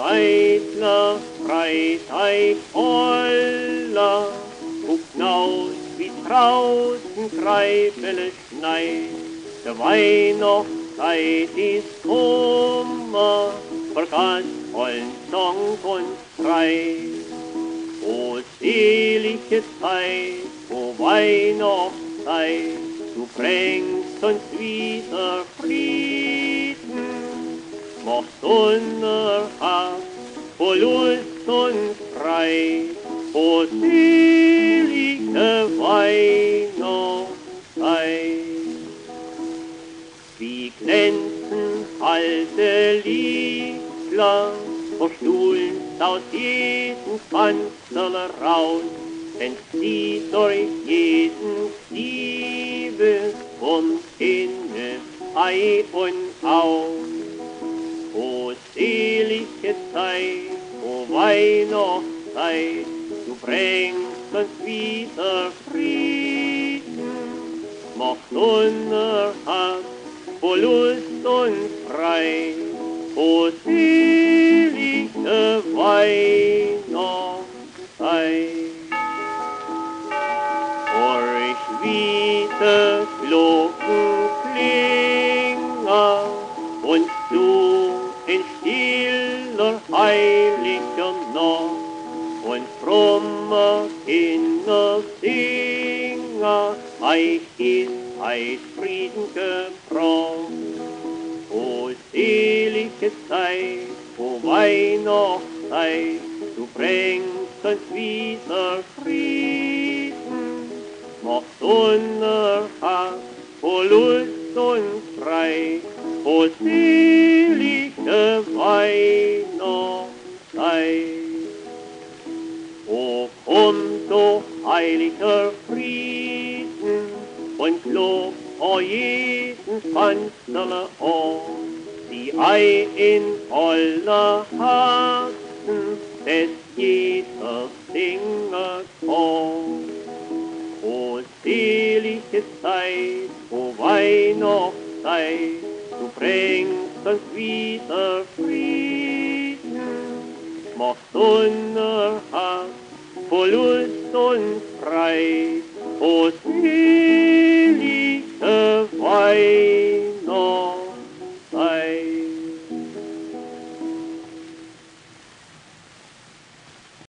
Weidler freit euch Oller, guckt naus, wie draußen Kreifele schneit. Der Weihnachtszeit ist Kummer, vergasst vollen Song und Streit. O selige Zeit, o Weihnachtszeit, du bringst uns wieder Frieden, machst unerhaft voll Lust und Freit, o selige Weihnachtszeit. Wie glänzen alte Liebler, verstuhlen aus jedem Fenster raus, wenn sie durch jeden Zwiebel vom Himmel ein und aus. O selige Zeit, o Weihnachtszeit, du bringst uns wieder Frieden, machst unerhaft voll Lust und Freit, o selige Weihnachtszeit. Durch wieder Glocken klingen und du in stiller, heiliger Nacht und fromme Kinder singen, euch ist ein Frieden gebracht. O selige Zeit, o Weihnachtszeit, du bringst uns wieder Frieden, machst unerhaft voll Lust und Freit, o selige Weihnachtszeit. O kommt, o heiliger Frieden, und lob o jeden Fensterle an, die ei in aller Herzen des jeder singen kann. O selige Zeit, o Weihnachtszeit, du bringst uns wieder Frieden, machst unerhaft voll Lust und Freit, o selige